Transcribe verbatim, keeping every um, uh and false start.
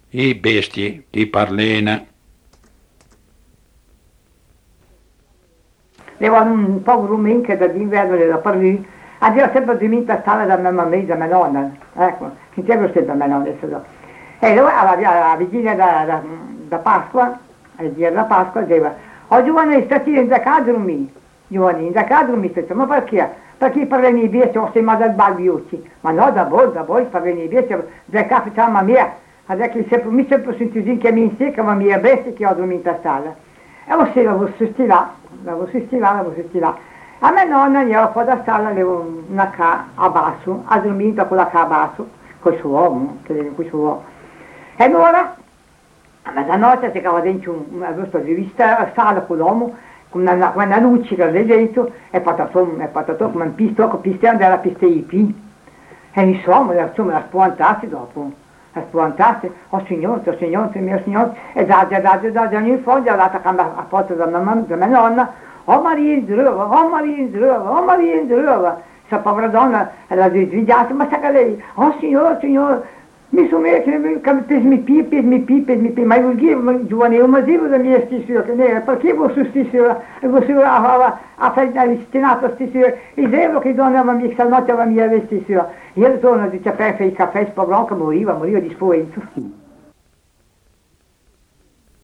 I bestie di Parlena. Aveva un povero uomo che d'inverno era per lui, aveva sempre dormito a stare da mia mamma e da mia nonna, ecco, sentivo sempre mia nonna adesso. E allora alla vigilia da, da, da Pasqua, al giorno della Pasqua, diceva, oh giovane, stai in casa a dormire, giovane, in casa a dormire, ma perché? Perché per venire via sono sempre dal balbiucci, ma no, da voi, da voi, per venire via, da qua facciamo a mia, adesso sempre, mi sempre sentito che mi insecca, ma mi è bestia che ho dormito a stare. E lo sera avevo sostirato, l'avevo sostirato, l'avevo sostirato. A mia nonna io fuori da sala avevo una ca a basso, ha dormito con la ca a basso, con il suo uomo, che con il suo uomo. E allora, a mezzanotte si cava dentro una vista sala con l'uomo, con una, una luce che era dentro, e patato, e patato come un pistone, con pistone della pista I P. E insomma, insomma, la spuantassi dopo. La spuantassi, oh signore, oh signore, mio signore, e da da da da da ogni fondo, andata a porta da mia, da mia nonna, oh Maria in droga, oh Maria in droga, oh Maria in droga. Questa povera donna era svegliata, ma sa che lei, oh signore, signore, mi sono messo, mi pipi, mi pipi, mi pipi, ma io dico, giovane, io mi dico la mia stessa, che ne perché voi su stessa, voi a fare destinato stessa, e devo che donna mi mica notte la mia stessa. Io torno a dire, per il caffè, spavano che moriva, moriva di spavento.